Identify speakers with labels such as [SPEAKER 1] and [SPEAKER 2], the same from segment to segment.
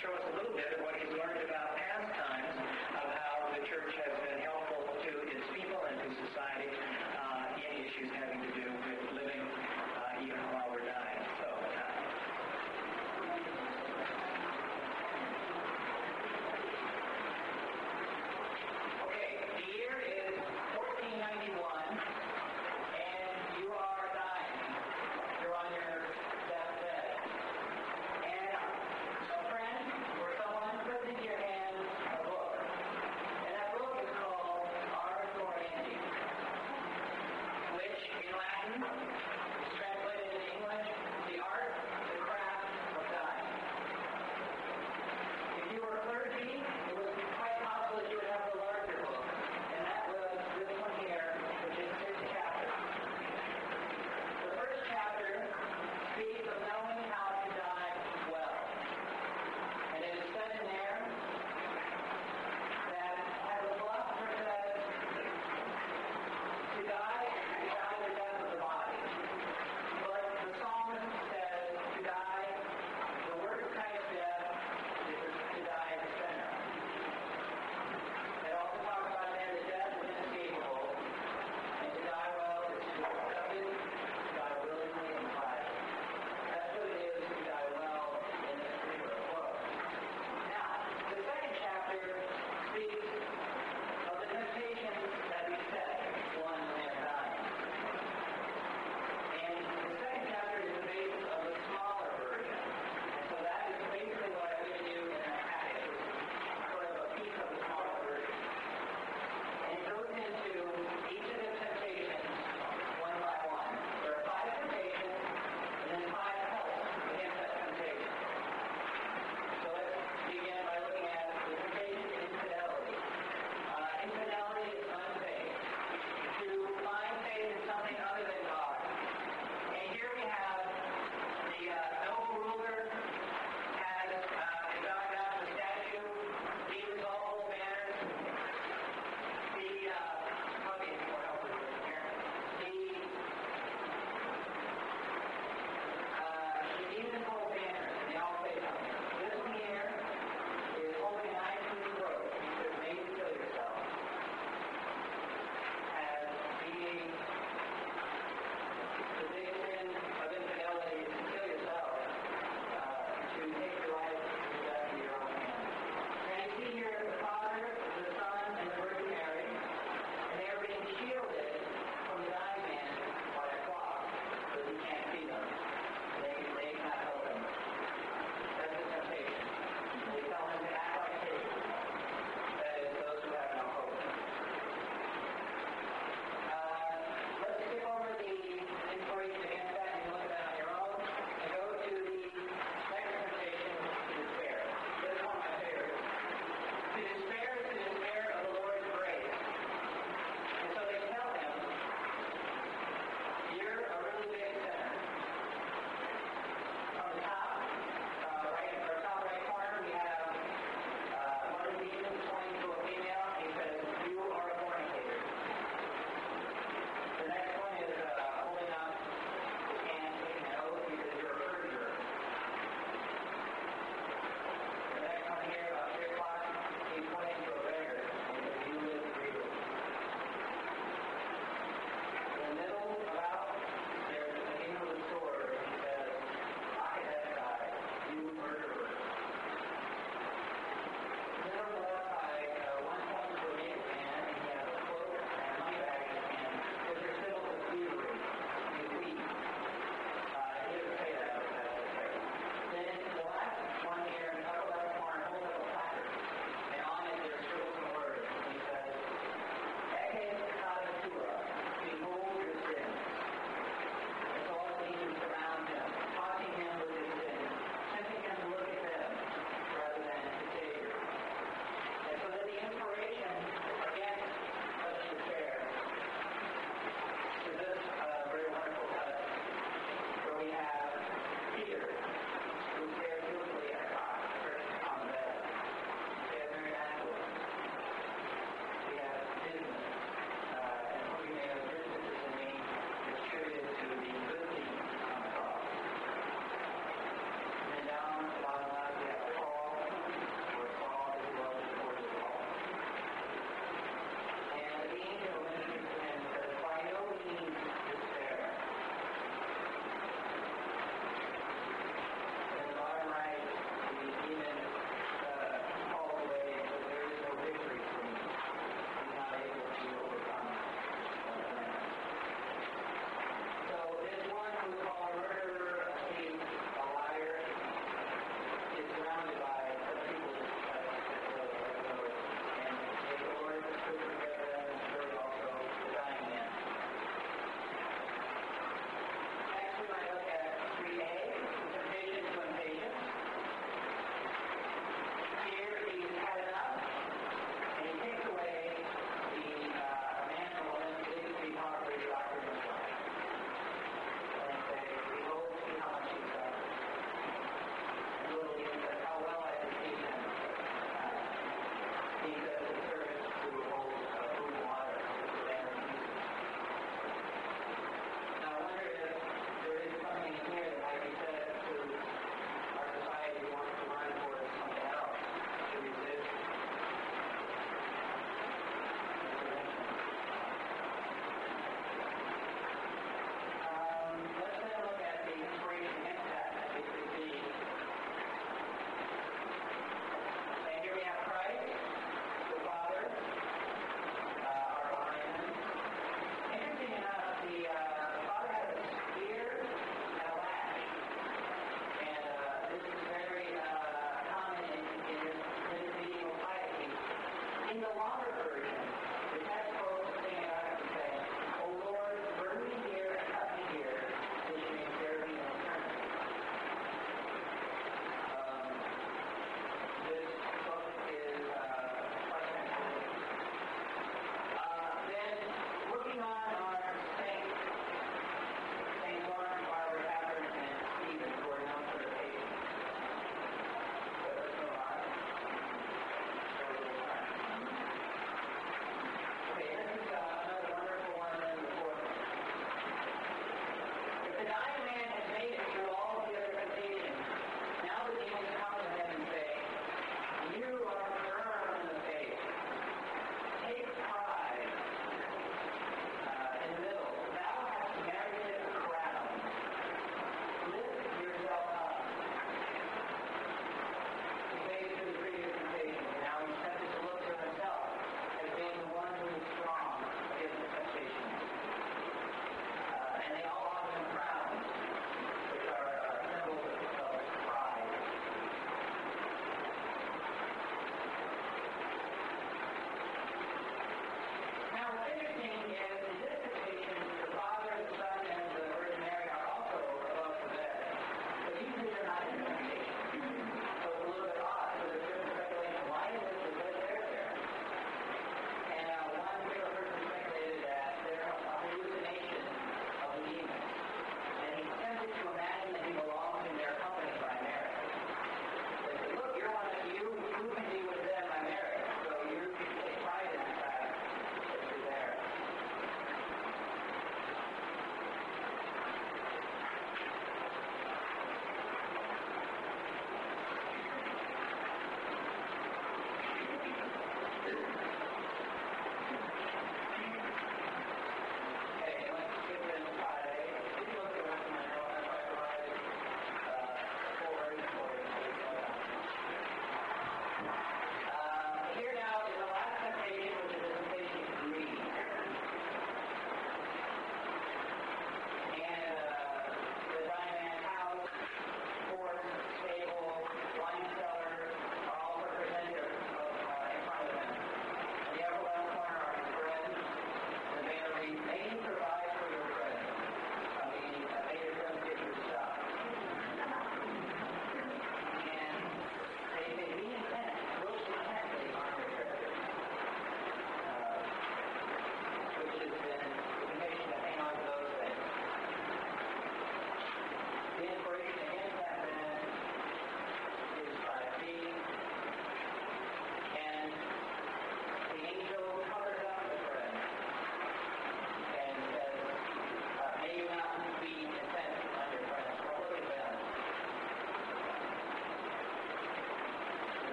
[SPEAKER 1] show us a little bit of what he's learned about past times of how the church has been helpful to its people and to society in issues having to do with living even while we're dying. So, okay, the year is 1491, and you are dying. You're on your deathbed. And a friend or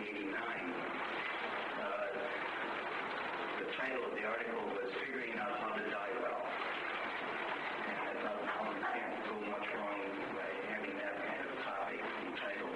[SPEAKER 2] 1989. The title of the article was Figuring Out How to Die Well. And I thought, well, you can't go much wrong by having that kind of topic entitled.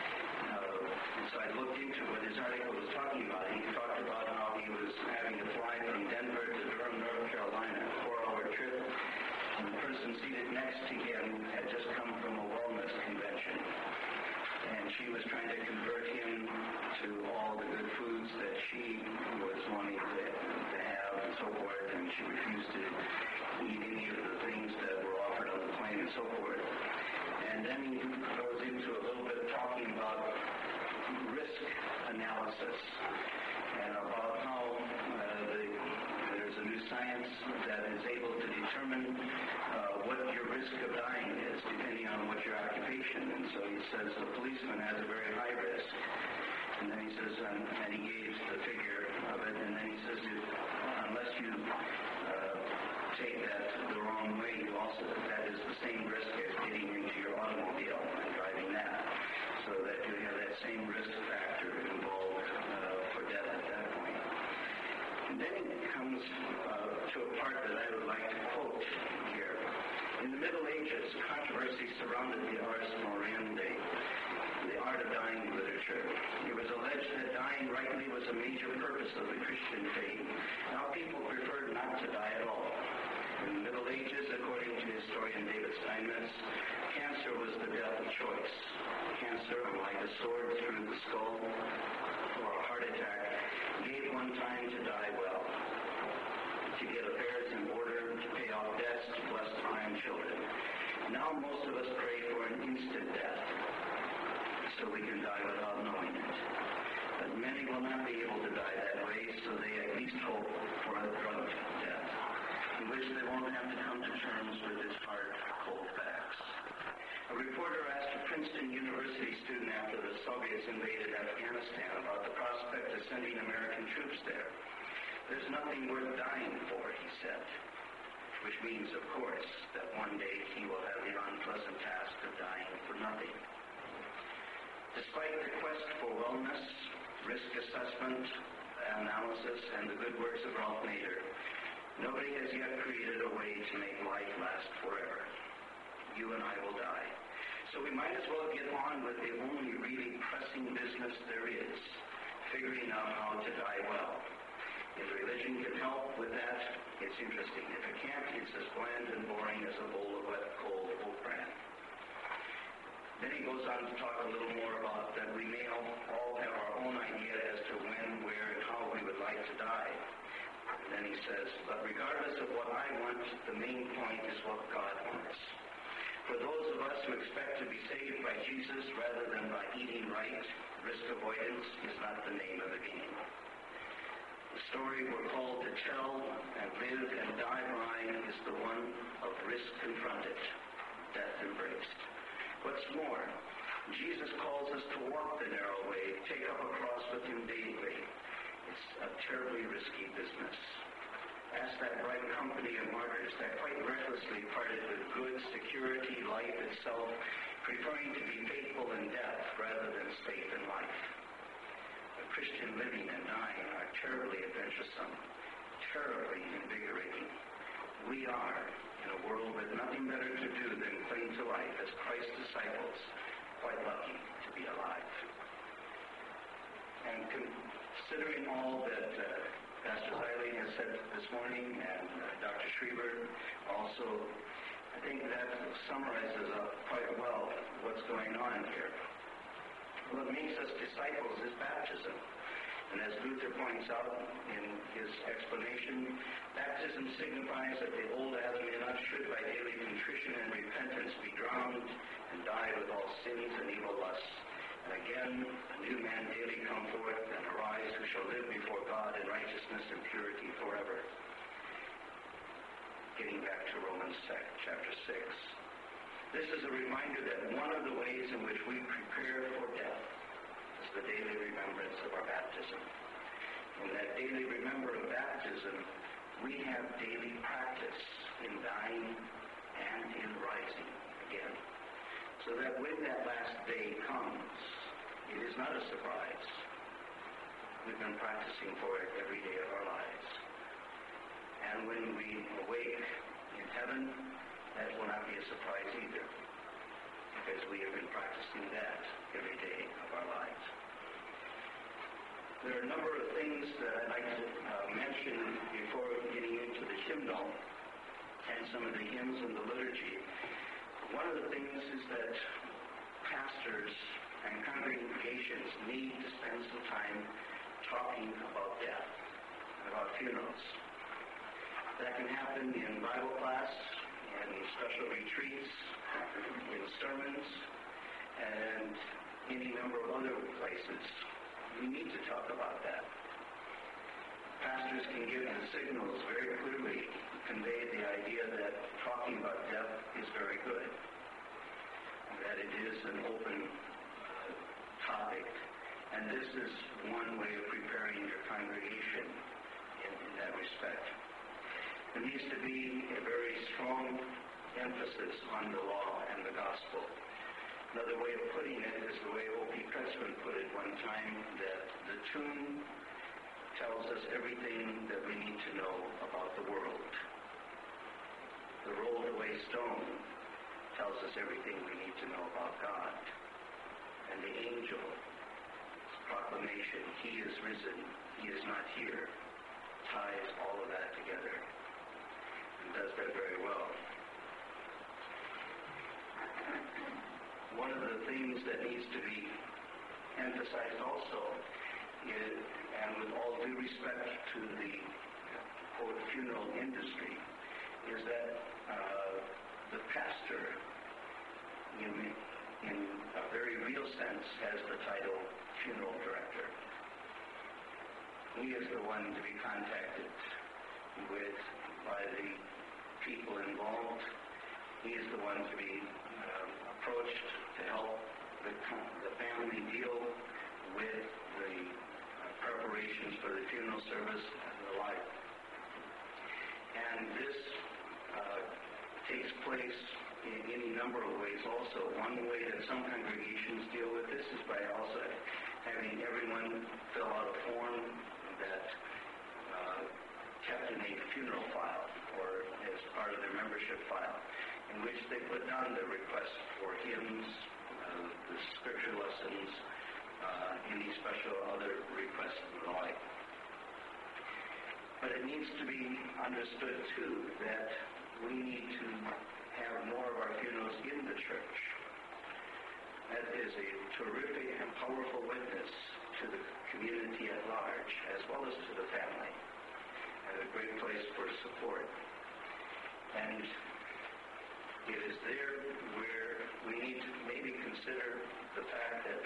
[SPEAKER 2] So I looked into what his article was talking about. He talked about how he was having to fly from Denver to Durham, North Carolina, a 4-hour trip. And the person seated next to him had just come from a wellness convention. And she was trying to convert him to all the good foods that she was wanting to have and so forth. And she refused to eat any of the things that were offered on the plane and so forth. And then he goes into a little bit talking about risk analysis and about how there's a new science that is able to determine what your risk of dying is depending on what your occupation. And so he says a policeman has a very high risk. And then he says, and he gave the figure of it, and then he says, unless you take that the wrong way, that is the same risk as getting into your automobile and driving that. So that you have that same risk factor involved for death at that point. And then it comes to a part that I would like to quote here. In the Middle Ages, controversy surrounded the Ars Moriendi, the art of dying literature. It was alleged that dying rightly was a major purpose of the Christian faith. Now people preferred not to die at all. In the Middle Ages, according to historian David Steinmetz, cancer was the death of choice. Cancer, like a sword through the skull or a heart attack, gave one time to die well, to get affairs in order, to pay off debts, to bless grandchildren. Now most of us pray for an instant death, so we can die without knowing it. But many will not be able to die that way, so they at least hope for a drugged death, in which they won't have to come to terms with its hard, cold facts. A reporter asked a Princeton University student after the Soviets invaded Afghanistan about the prospect of sending American troops there. There's nothing worth dying for, he said, which means, of course, that one day he will have the unpleasant task of dying for nothing. Despite the quest for wellness, risk assessment, analysis, and the good works of Ralph Nader, nobody has yet created a way to make life last forever. You and I will die. So we might as well get on with the only really pressing business there is, figuring out how to die well. If religion can help with that, it's interesting. If it can't, it's as bland and boring as a bowl of wet, cold oat bran. Then he goes on to talk a little more about that we may all have our own idea as to when, where, and how we would like to die. And then he says, but regardless of what I want, the main point is what God wants. For those of us who expect to be saved by Jesus rather than by eating right, risk avoidance is not the name of the game. The story we're called to tell and live and die by is the one of risk confronted, death embraced. What's more, Jesus calls us to walk the narrow way, take up a cross with him daily. It's a terribly risky business. Ask that bright company of martyrs that quite recklessly parted with goods, security, life itself, preferring to be faithful in death rather than safe in life. Christian living and dying are terribly adventuresome, terribly invigorating. We are, in a world with nothing better to do than cling to life as Christ's disciples, quite lucky to be alive. And considering all that Pastor Ziley has said this morning, and Dr. Schreiber also, I think that summarizes up quite well what's going on here. What makes us disciples is baptism. And as Luther points out in his explanation, baptism signifies that the old Adam in us should by daily contrition and repentance be drowned and die with all sins and evil lusts. And again, a new man daily come forth and arise who shall live before God in righteousness and purity forever. Getting back to Romans chapter 6. This is a reminder that one of the ways in which we prepare for death is the daily remembrance of our baptism. In that daily remembrance of baptism, we have daily practice in dying and in rising again. So that when that last day comes, it is not a surprise. we've been practicing for it every day of our lives. And when we awake in heaven, that will not be a surprise either, because we have been practicing that every day of our lives. There are a number of things that I'd like to mention before getting into the hymnal and some of the hymns in the liturgy. One of the things is that pastors and congregations need to spend some time talking about death, about funerals. That can happen in Bible class, in special retreats, in sermons, and any number of other places. We need to talk about that. Pastors can give the signals very clearly, convey the idea that talking about death is very good, that it is an open topic. And this is one way of preparing your congregation in that respect. There needs to be a very strong emphasis on the law and the gospel. Another way of putting it is the way O.P. Pressman put it one time, that the tomb tells us everything that we need to know about the world. The rolled away stone tells us everything we need to know about God. And the angel's proclamation, He is risen, He is not here, ties all of that together and does that very well. One of the things that needs to be emphasized also is, and with all due respect to the quote funeral industry, is that the pastor, in a very real sense, has the title funeral director. He is the one to be contacted by the people involved. He is the one to be approached to help the family deal with the preparations for the funeral service and the like. And this takes place in any number of ways also. One way that some congregations deal with this is by also having everyone fill out a form that kept in a funeral file or as part of their membership file, in which they put down their requests for hymns, the scripture lessons, any special other requests and the like. But it needs to be understood, too, that we need to have more of our funerals in the church. That is a terrific and powerful witness to the community at large, as well as to the family, and a great place for support. And it is there where we need to maybe consider the fact that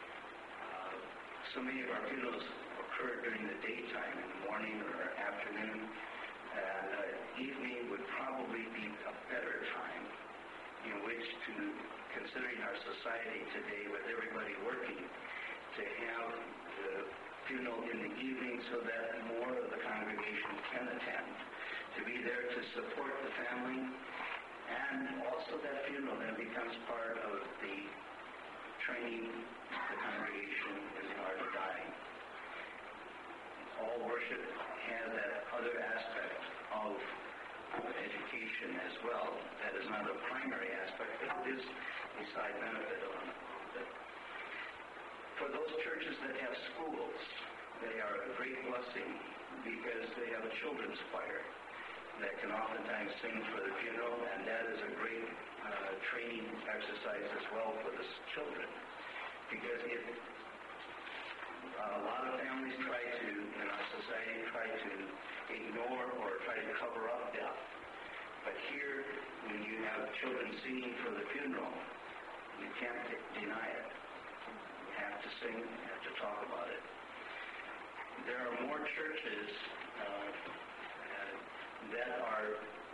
[SPEAKER 2] so many of our funerals occur during the daytime, in the morning or afternoon, and evening would probably be a better time in which to, considering our society today with everybody working, to have the funeral in the evening so that more of the congregation can attend, to be there to support the family, and also that funeral then becomes part of the training the congregation in the art of dying. All worship has that other aspect of education as well. That is not a primary aspect, but it is a side benefit of it. For those churches that have schools, they are a great blessing because they have a children's choir that can oftentimes sing for the funeral, and that is a great training exercise as well for the children. Because a lot of families in our society try to ignore or try to cover up death. But here, when you have children singing for the funeral, you can't deny it. You have to sing, you have to talk about it. There are more churches that are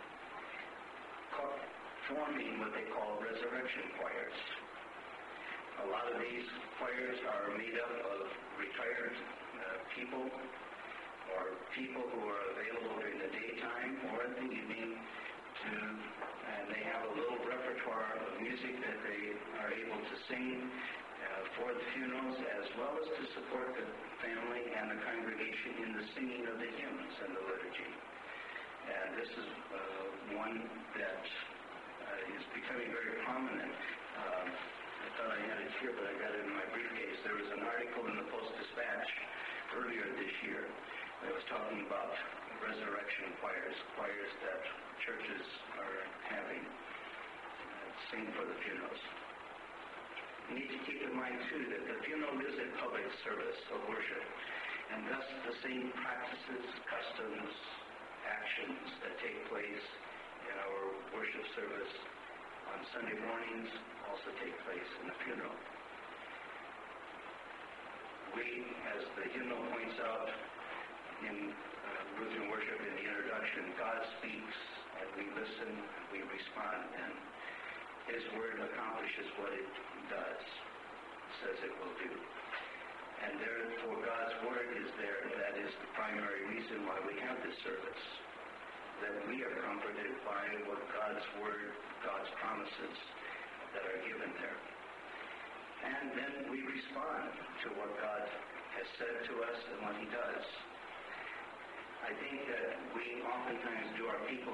[SPEAKER 2] forming what they call resurrection choirs. A lot of these choirs are made up of retired people or people who are available during the daytime or in the evening, and they have a little repertoire of music that they are able to sing for the funerals as well as to support the family and the congregation in the singing of the hymns and the liturgy. And this is one that is becoming very prominent. I thought I had it here, but I got it in my briefcase. There was an article in the Post-Dispatch earlier this year that was talking about resurrection choirs that churches are having sing for the funerals. You need to keep in mind, too, that the funeral is a public service of worship, and thus the same practices, customs, actions that take place in our worship service on Sunday mornings also take place in the funeral. We, as the hymnal points out in Lutheran worship in the introduction, God speaks and we listen, we respond, and His Word accomplishes what it does, says it will do. And therefore God's Word is there. That is the primary reason why we have this service, that we are comforted by what God's Word, God's promises that are given there. And then we respond to what God has said to us and what He does. I think that we oftentimes do our people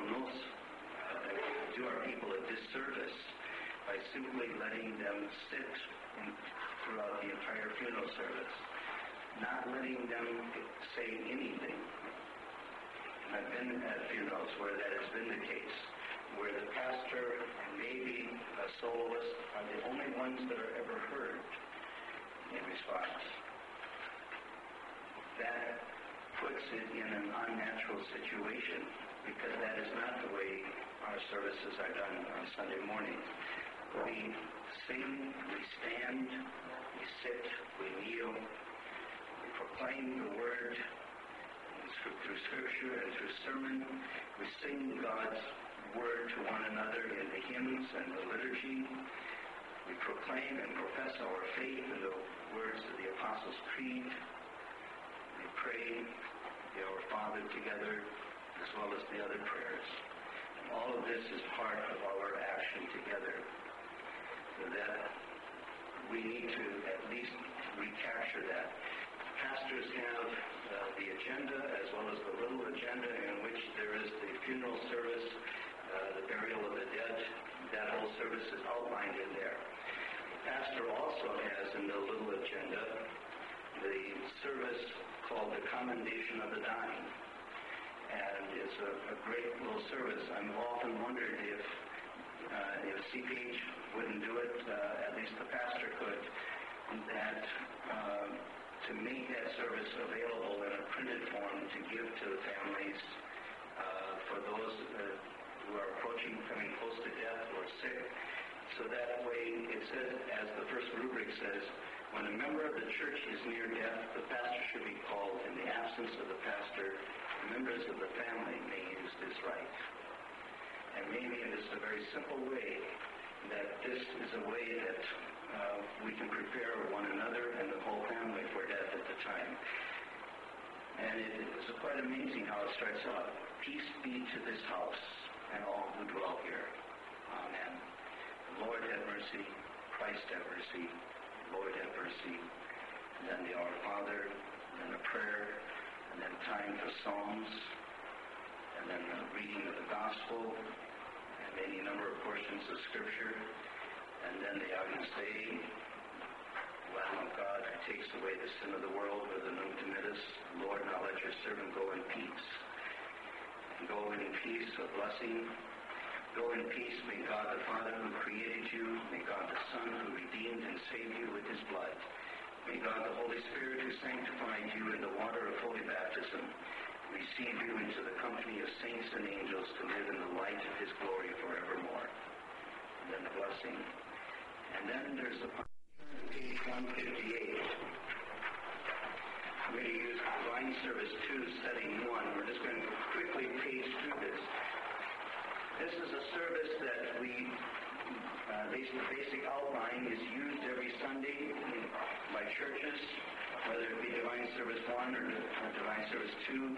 [SPEAKER 2] a disservice by simply letting them sit throughout the entire funeral service, not letting them say anything. And I've been at funerals where that has been the case, where the pastor and maybe a soloist are the only ones that are ever heard in response. That puts it in an unnatural situation, because that is not the way our services are done on Sunday morning. We sing, we stand, we sit, we kneel, we proclaim the Word through Scripture and through sermon. We sing God's Word to one another in the hymns and the liturgy. We proclaim and profess our faith in the words of the Apostles' Creed. We pray the Our Father together, as well as the other prayers. And all of this is part of our action together, so that we need to at least recapture that. Pastors have the agenda as well as the little agenda, in which there is the funeral service, the burial of the dead. That whole service is outlined in there. The pastor also has in the little agenda the service called the Commendation of the Dying. And it's a great little service. I've often wondered if CPH wouldn't do it, at least the pastor could, that to make that service available in a printed form to give to the families for those who are approaching, coming close to death or sick. So that way, it says, as the first rubric says, when a member of the church is near death, the pastor should be called. In the absence of the pastor, members of the family may use this right. And maybe in just a very simple way, that this is a way that we can prepare one another and the whole family for death at the time. And it's quite amazing how it starts out. Peace be to this house and all who dwell here. Amen. Lord have mercy. Christ have mercy. Lord have mercy. And then the Our Father, and then a prayer, and then time for psalms, and then the reading of the gospel, and any number of portions of Scripture, and then the Agnus Dei, Lamb of God, who takes away the sin of the world with the Nunc Dimittis. Lord, now let your servant go in peace. And go in peace, a blessing. Go in peace, may God the Father who created you, may God the Son who redeemed and saved you with His blood, may God the Holy Spirit who sanctified you in the water of holy baptism, receive you into the company of saints and angels to live in the light of His glory forevermore. And then the blessing. And then there's the page 158. I'm going to use Divine Service 2, setting 1. We're just going to quickly page through this. This is a service that the basic outline is used every Sunday by churches, whether it be Divine Service 1 or Divine Service 2.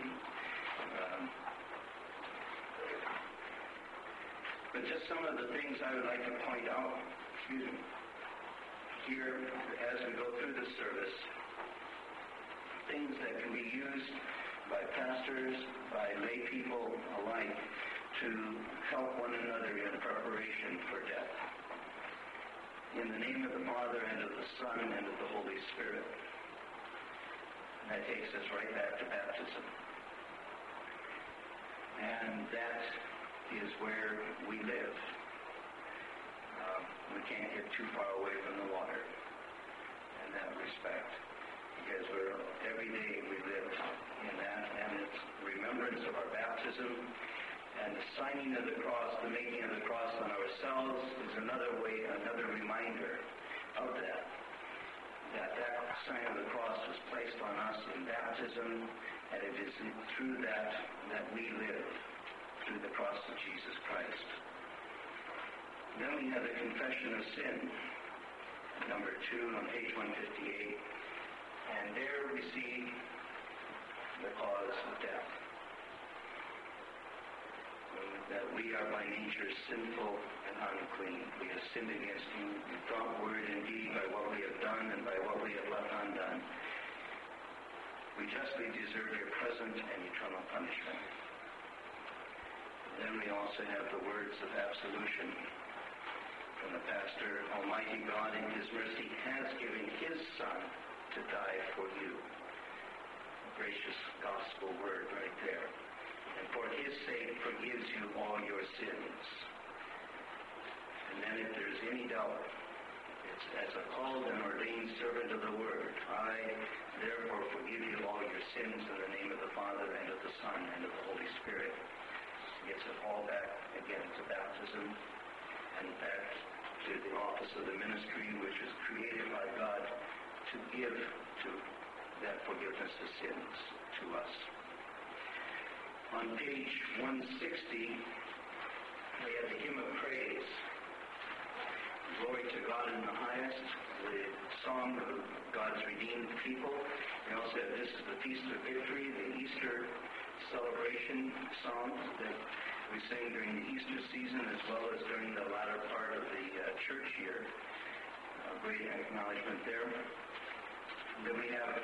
[SPEAKER 2] But just some of the things I would like to point out here as we go through this service. means that can be used by pastors, by lay people alike, to help one another in preparation for death. In the name of the Father, and of the Son, and of the Holy Spirit. And that takes us right back to baptism. And that is where we live. We can't get too far away from the water in that respect, because every day we live in that, and it's remembrance of our baptism, and the signing of the cross, the making of the cross on ourselves is another way, another reminder of that. That sign of the cross was placed on us in baptism, and it is through that we live, through the cross of Jesus Christ. Then we have the confession of sin, number 2 on page 158, and there we see the cause of death. That we are by nature sinful and unclean. We have sinned against you in thought, word, and deed, by what we have done and by what we have left undone. We justly deserve your present and eternal punishment. Then we also have the words of absolution from the pastor. Almighty God in his mercy has given his Son to die for you. A gracious gospel word right there. And for his sake forgives you all your sins. And then if there's any doubt, it's as a called and ordained servant of the Word, I therefore forgive you all your sins in the name of the Father, and of the Son, and of the Holy Spirit. Gets it all back again to baptism, and back to the office of the ministry, which is created by God to give to that forgiveness of sins to us. On page 160, we have the hymn of praise. Glory to God in the highest, the song of God's redeemed people. We also have This is the Feast of Victory, the Easter celebration songs that we sing during the Easter season as well as during the latter part of the church year. Great acknowledgement there. Then we have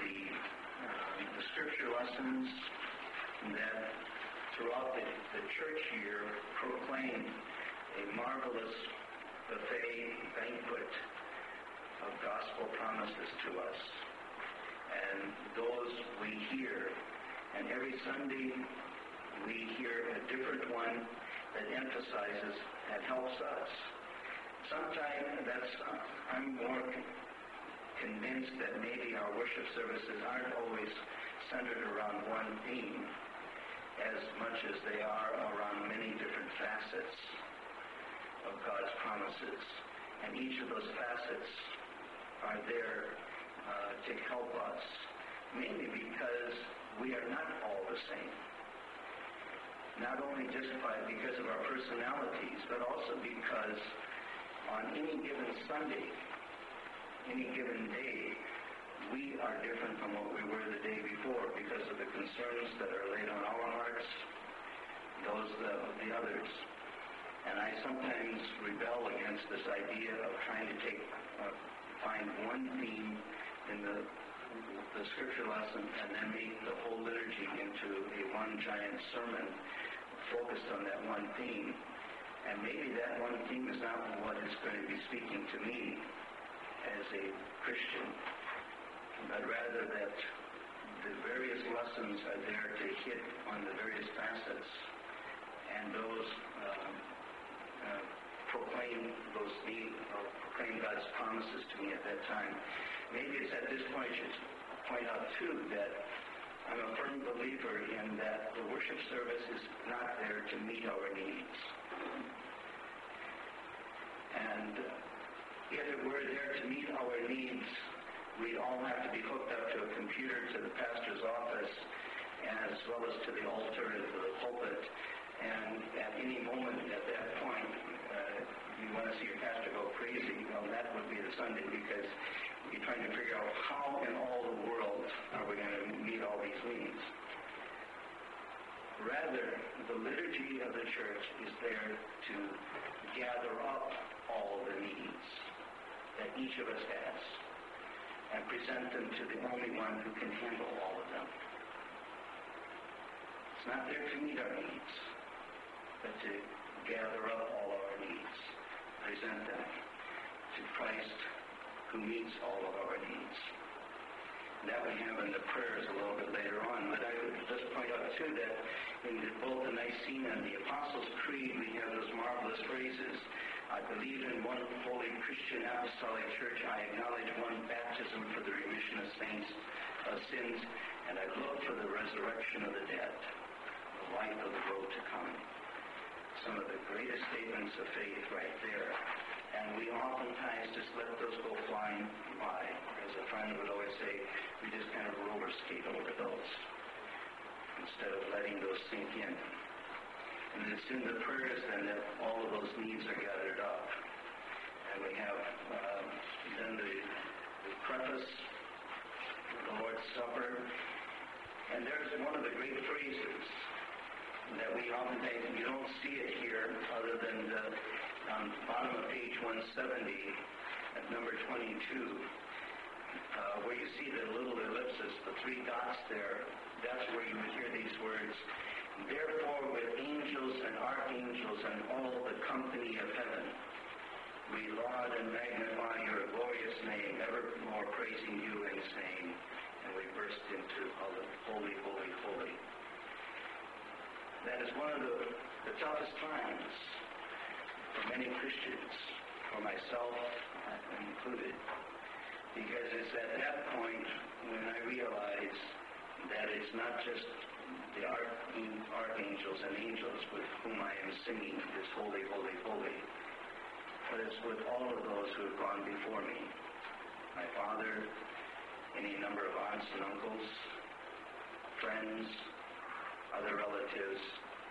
[SPEAKER 2] the scripture lessons that throughout the church year proclaim a marvelous buffet banquet of gospel promises to us. And those we hear. And every Sunday we hear a different one that emphasizes and helps us. Sometimes I'm more convinced that maybe our worship services aren't always centered around one theme as much as they are around many different facets of God's promises. And each of those facets are there to help us, mainly because we are not all the same. Not only just because of our personalities, but also because on any given Sunday, any given day, we are different from what we were the day before because of the concerns that are laid on our hearts, those of the others. And I sometimes rebel against this idea of trying to find one theme in the scripture lesson and then make the whole liturgy into a one giant sermon focused on that one theme. And maybe that one theme is not what is going to be speaking to me as a Christian, but rather that the various lessons are there to hit on the various facets, and those proclaim God's promises to me at that time. Maybe it's at this point I should point out too that I'm a firm believer in that the worship service is not there to meet our needs. And if it were there to meet our needs, we'd all have to be hooked up to a computer to the pastor's office as well as to the altar and to the pulpit. And at any moment at that point, you want to see your pastor go crazy, well, that would be the Sunday, because you're trying to figure out how in all the world are we going to meet all these needs. Rather, the liturgy of the church is there to gather up all the needs that each of us has. and present them to the only one who can handle all of them. It's not there to meet our needs, but to gather up all our needs, present them to Christ who meets all of our needs. That we have in the prayers a little bit later on. But I would just point out, too, that in both the Nicene and the Apostles' Creed, we have those marvelous phrases. I believe in one holy Christian apostolic church. I acknowledge one baptism for the remission of sins, and I look for the resurrection of the dead, the life of the world to come. Some of the greatest statements of faith right there. And we oftentimes just let those go flying by. As a friend would always say, we just kind of roller skate over those instead of letting those sink in. And it's in the prayers then that all of those needs are gathered up. And we have then the preface, the Lord's Supper. And there's one of the great phrases that we oftentimes, you don't see it here other than on the bottom of page 170 at number 22, where you see the little ellipsis, the three dots there. That's where you would hear these words. Therefore, with angels and archangels and all the company of heaven, we laud and magnify your glorious name, evermore praising you and saying, and we burst into holy, holy, holy. That is one of the toughest times for many Christians, for myself included, because it's at that point when I realize that it's not just the archangels and angels with whom I am singing this holy, holy, holy, but it's with all of those who have gone before me. My father, any number of aunts and uncles, friends, other relatives,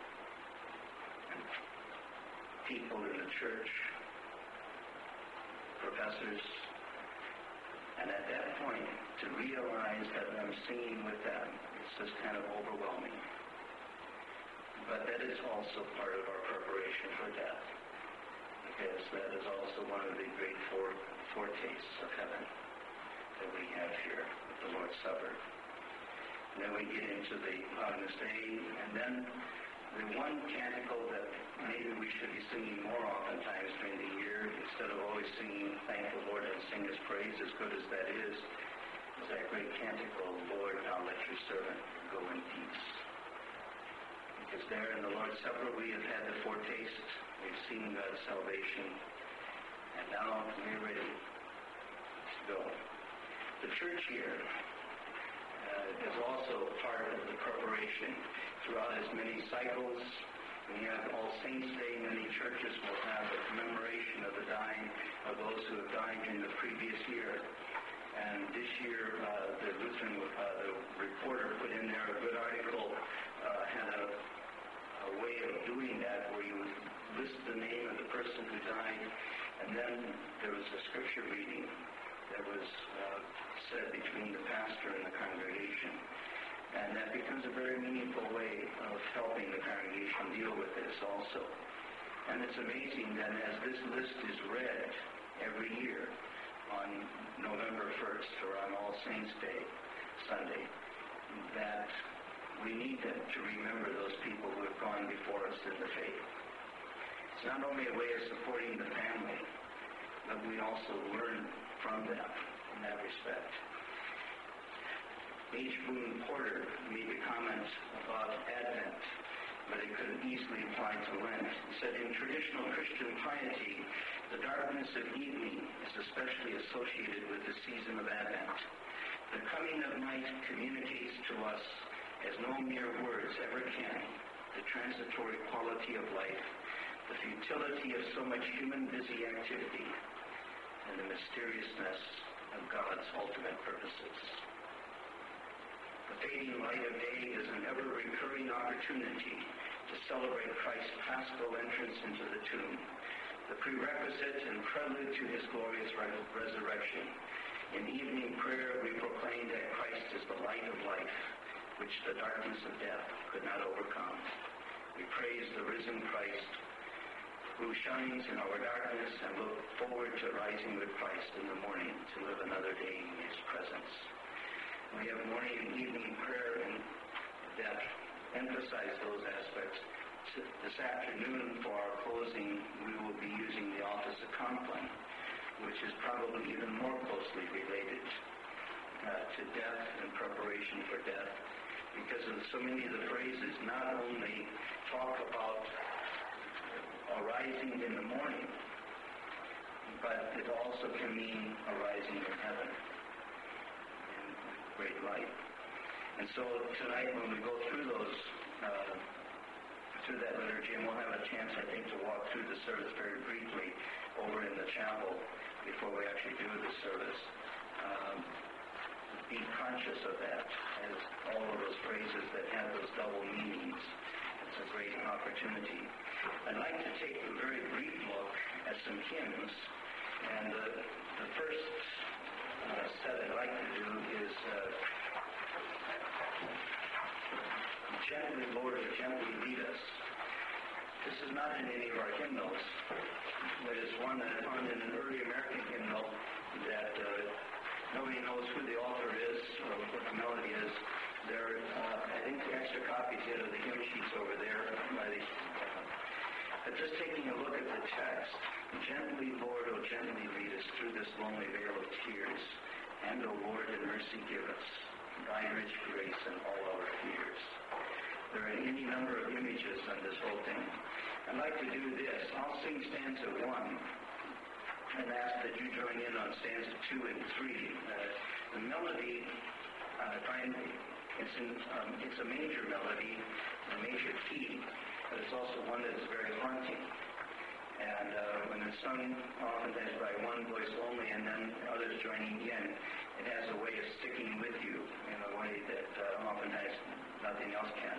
[SPEAKER 2] and people in the church, professors. And at that point, to realize that I'm singing with them, it's just kind of overwhelming. But that is also part of our preparation for death, because that is also one of the great foretastes of heaven that we have here at the Lord's Supper. And then we get into the Agnus Dei, and then the one canticle that maybe we should be singing more oftentimes during the year, instead of always singing Thank the Lord and Sing His Praise, as good as that is that great canticle, Lord, now let your servant go in peace. Because there in the Lord's Supper we have had the foretaste, we've seen God's salvation, and now we're ready to go. The church year is also part of the preparation. Throughout as many cycles, we have All Saints' Day. Many churches will have a commemoration of the dying of those who have died in the previous year. And this year, the Lutheran the reporter put in there a good article, had a way of doing that where you would list the name of the person who died, and then there was a scripture reading that was said between the pastor and the congregation. And that becomes a very meaningful way of helping the congregation deal with this also. And it's amazing that as this list is read every year on November 1st or on All Saints' Day, Sunday, that we need to remember those people who have gone before us in the faith. It's not only a way of supporting the family, but we also learn from them in that respect. H. Boone Porter made a comment about Advent, but it could easily apply to Lent. He said, in traditional Christian piety, the darkness of evening is especially associated with the season of Advent. The coming of night communicates to us, as no mere words ever can, the transitory quality of life, the futility of so much human busy activity, and the mysteriousness of God's ultimate purposes. The fading light of day is an ever-recurring opportunity to celebrate Christ's paschal entrance into the tomb, the prerequisite and prelude to his glorious resurrection. In evening prayer, we proclaim that Christ is the light of life, which the darkness of death could not overcome. We praise the risen Christ, who shines in our darkness and look forward to rising with Christ in the morning to live another day in his presence. We have morning and evening prayer and that emphasize those aspects. This afternoon for our closing, we will be using the Office of Compline, which is probably even more closely related to death and preparation for death, because of so many of the phrases not only talk about arising in the morning, but it also can mean arising in heaven in great light. And so tonight when we go through those, through that liturgy, and we'll have a chance, I think, to walk through the service very briefly over in the chapel before we actually do the service. Be conscious of that, as all of those phrases that have those double meanings. It's a great opportunity. I'd like to take a very brief look at some hymns, and the first set I'd like to do is Gently, Lord, Gently Lead Us. This is not in any of our hymnals, but it's one that I found in an early American hymnal that nobody knows who the author is or what the melody is. There, I think the extra copies of the hymn sheets over there. But just taking a look at the text, gently, Lord, oh gently lead us through this lonely vale of tears, and, O Lord, in mercy give us thy rich grace and all our fears. There are any number of images on this whole thing. I'd like to do this. I'll sing stanza 1 and ask that you join in on stanza 2 and 3. The melody, it's a major melody, a major key, but it's also one that is very haunting. And when it's sung oftentimes by one voice only and then others joining in, it has a way of sticking with you in a way that oftentimes nothing else can.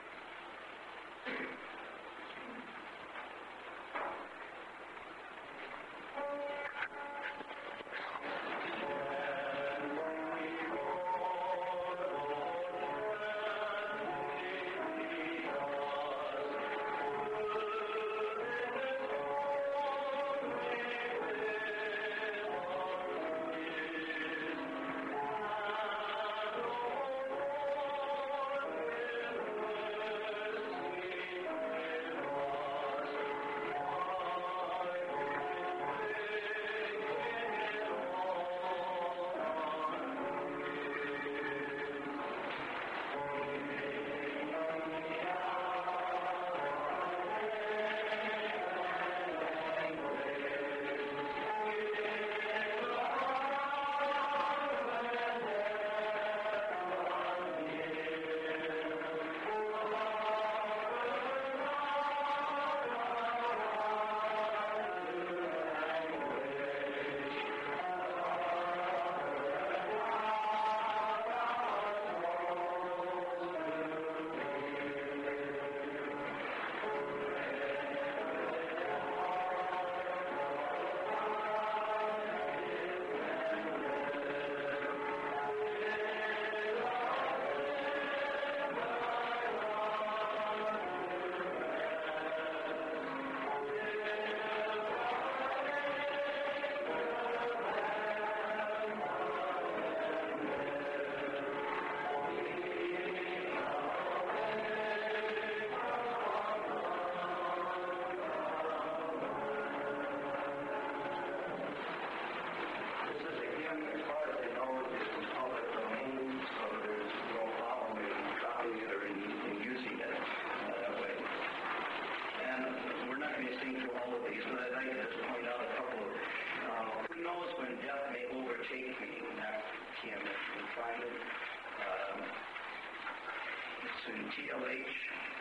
[SPEAKER 2] TLH.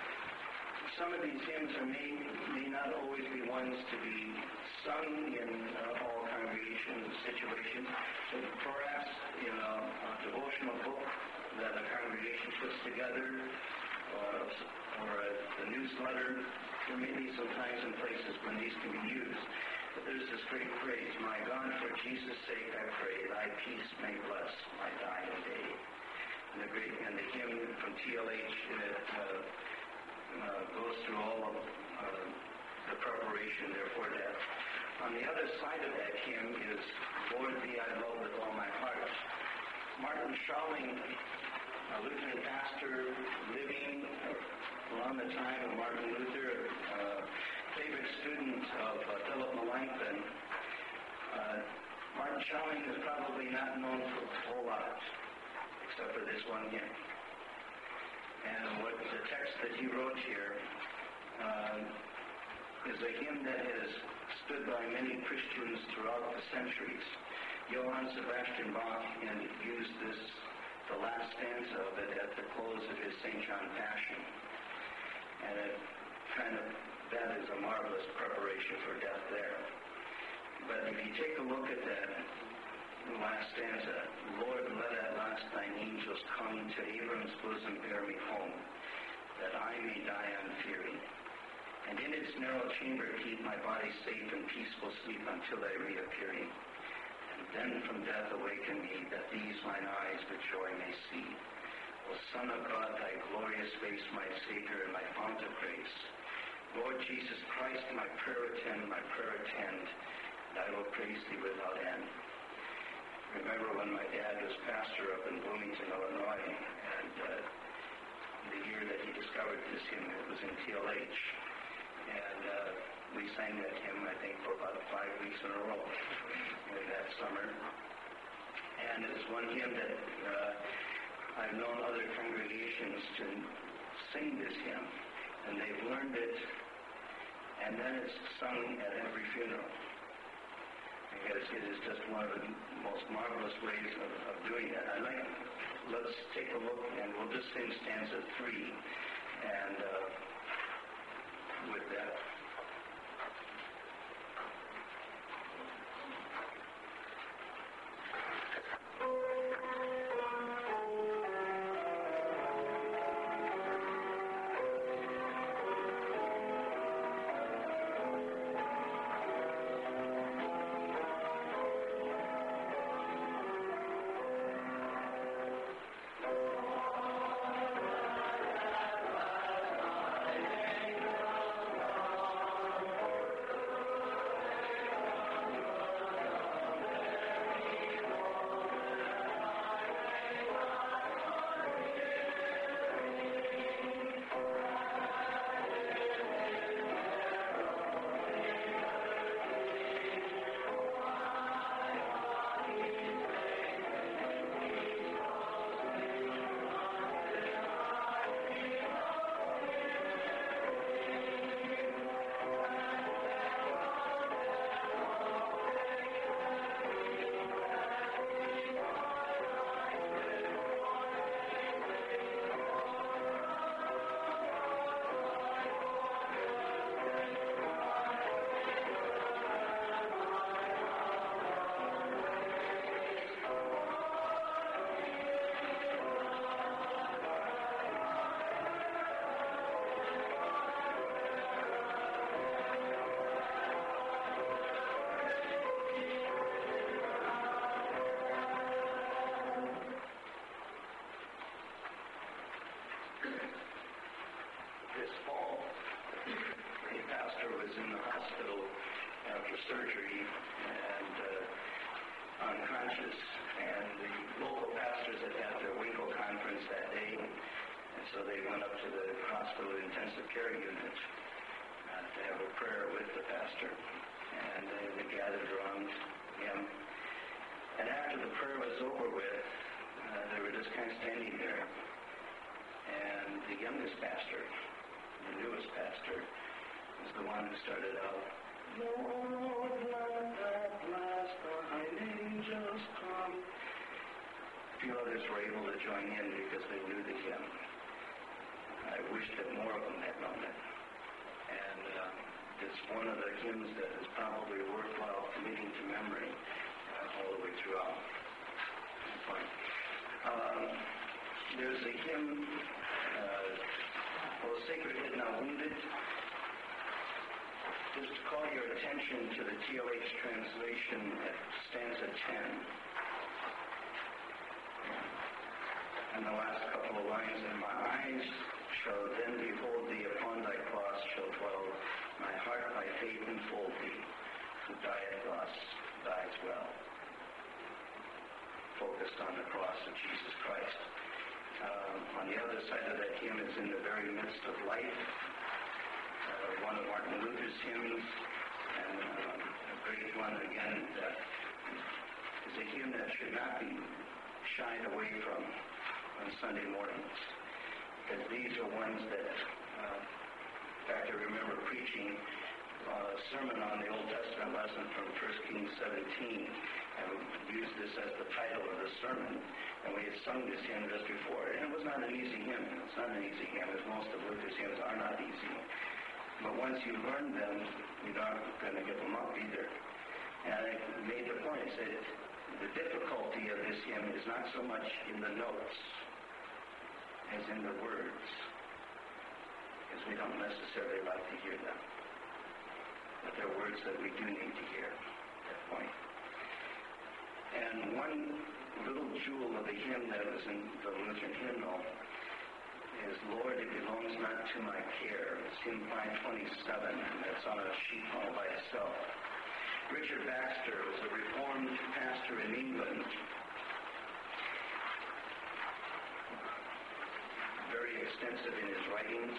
[SPEAKER 2] Some of these hymns may not always be ones to be sung in all congregation situations, but perhaps in a devotional book that a congregation puts together, or a newsletter. There may be some times and places when these can be used. But there's this great phrase, my God, for Jesus' sake I pray, thy peace may bless my dying day. And the hymn from TLH goes through all of the preparation there for death. On the other side of that hymn is Lord Thee I Love With All My Heart. Martin Schalling, a Lutheran pastor living around the time of Martin Luther, favorite student of Philip Melanchthon. Martin Schalling is probably not known for a whole lot, except for this one hymn. And what the text that he wrote here is a hymn that has stood by many Christians throughout the centuries. Johann Sebastian Bach used the last stanza of it at the close of his St. John Passion. And that is a marvelous preparation for death there. But if you take a look at that last stanza, Lord, let at last thine angels come to Abram's bosom bear me home, that I may die unfearing. And in its narrow chamber keep my body safe in peaceful sleep until thy reappearing. And then from death awaken me, that these mine eyes with joy may see. O Son of God, thy glorious face, my Savior and my fount of grace. Lord Jesus Christ, my prayer attend, and I will praise thee without end. Remember when my dad was pastor up in Bloomington, Illinois, and the year that he discovered this hymn, it was in TLH. And we sang that hymn, I think, for about 5 weeks in a row in that summer. And it was one hymn that I've known other congregations to sing this hymn. And they've learned it, and then it's sung at every funeral. Because it is just one of the most marvelous ways of doing that. Let's take a look, and we'll just sing stanza 3, and with that. This fall, a pastor was in the hospital after surgery and unconscious, and the local pastors had had their Winkle conference that day, and so they went up to the hospital intensive care unit to have a prayer with the pastor, and they gathered around him. And after the prayer was over with, they were just kind of standing there, and the youngest pastor, the newest pastor, was the one who started out, Lord, let at last thine angels come. A few others were able to join in because they knew the hymn. I wish that more of them had known it. And it's one of the hymns that is probably worthwhile committing to memory all the way throughout. There's a hymn, O Sacred Head Now Wounded. Just to call your attention to the TLH translation at stanza 10. And the last couple of lines, and my eyes shall then behold thee upon thy cross shall dwell, My heart by faith enfold thee, who dieth thus, dies well. Focused on the cross of Jesus Christ. On the other side of that hymn is In the Very Midst of Life, one of Martin Luther's hymns, and a great one again that is a hymn that should not be shied away from on Sunday mornings, because these are ones that, in fact, I remember preaching a sermon on the Old Testament lesson from 1 Kings 17, and we used this as the title of the sermon, and we had sung this hymn just before, and it was not an easy hymn. It's not an easy hymn, as most of Luther's hymns are not easy. But once you learn them, you're not going to give them up either. And I made the point, I said, the difficulty of this hymn is not so much in the notes as in the words, because we don't necessarily like to hear them. But they're words that we do need to hear at that point. And one little jewel of the hymn that was in the Lutheran hymnal is, Lord, it belongs not to my care. It's hymn 527, and that's on a sheet all by itself. Richard Baxter was a Reformed pastor in England, very extensive in his writings,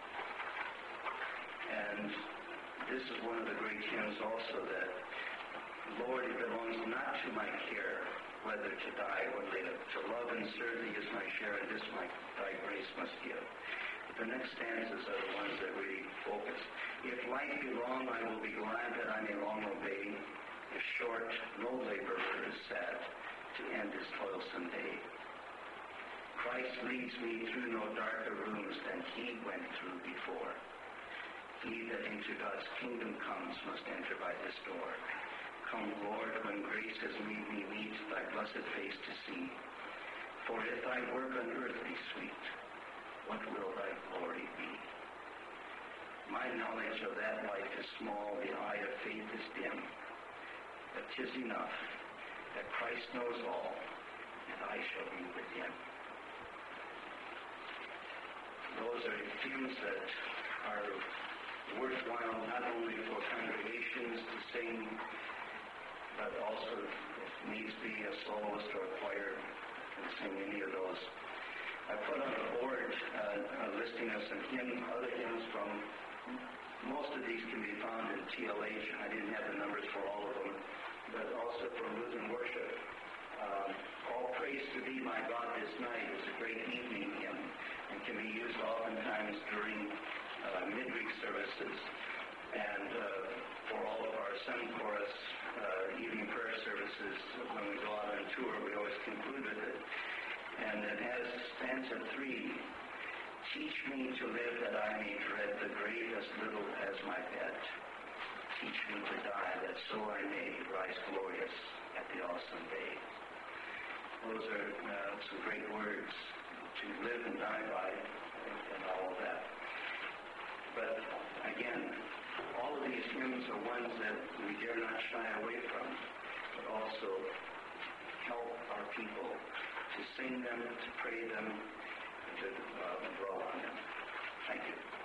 [SPEAKER 2] and this is one of the great hymns also, that, Lord, it belongs not to my care whether to die or live. To love and serve thee is my share, and this thy grace must give. But the next stanzas are the ones that really focus. If life be long, I will be glad that I may long obey. If short, no laborer is sad to end his toilsome day. Christ leads me through no darker rooms than he went through before. He that into God's kingdom comes must enter by this door. Come, Lord, when grace has made me meet thy blessed face to see. For if thy work on earth be sweet, what will thy glory be? My knowledge of that life is small, the eye of faith is dim. But 'tis enough that Christ knows all, and I shall be with him. Those are hymns that are worthwhile not only for congregations to sing, but also, if needs be, a soloist or a choir can sing any of those. I put on the board a listing of some other hymns from, most of these can be found in TLH. I didn't have the numbers for all of them, but also from Lutheran Worship. All Praise to Thee, My God, This Night is a great evening hymn and can be used oftentimes during midweek services. And for all of our Sun Chorus evening prayer services, when we go out on tour, we always conclude with it. And it has stanza 3, teach me to live that I may dread the grave as little as my bed. Teach me to die that so I may rise glorious at the awesome day. Those are some great words to live and die by, and all of that. But again, all of these hymns are ones that we dare not shy away from, but also help our people to sing them, to pray them, and to draw on them. Thank you.